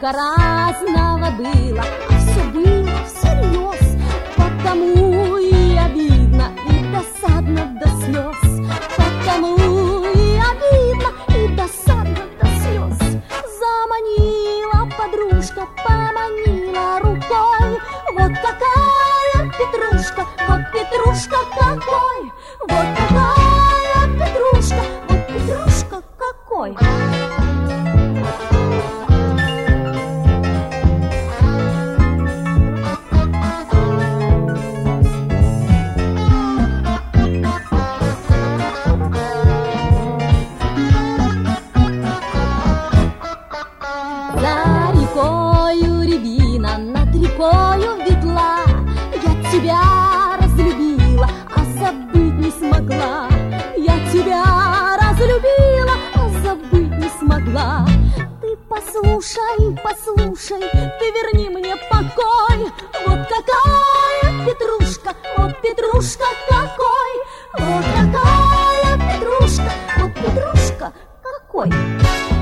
Сколько разного было, а все было всерьез. Потому и обидно, и досадно до слез. Потому и обидно, и досадно до слез. Заманила подружка, поманила рукой. Вот какая Петрушка, вот Петрушка какой. Вот какая Петрушка, вот Петрушка какой. За рекою рябина, над рекою ветла. Я тебя разлюбила, а забыть не смогла. Я тебя разлюбила, а забыть не смогла. Ты послушай, послушай, ты верни мне покой. Вот какая Петрушка, вот Петрушка какой. Вот какая Петрушка, вот Петрушка какой.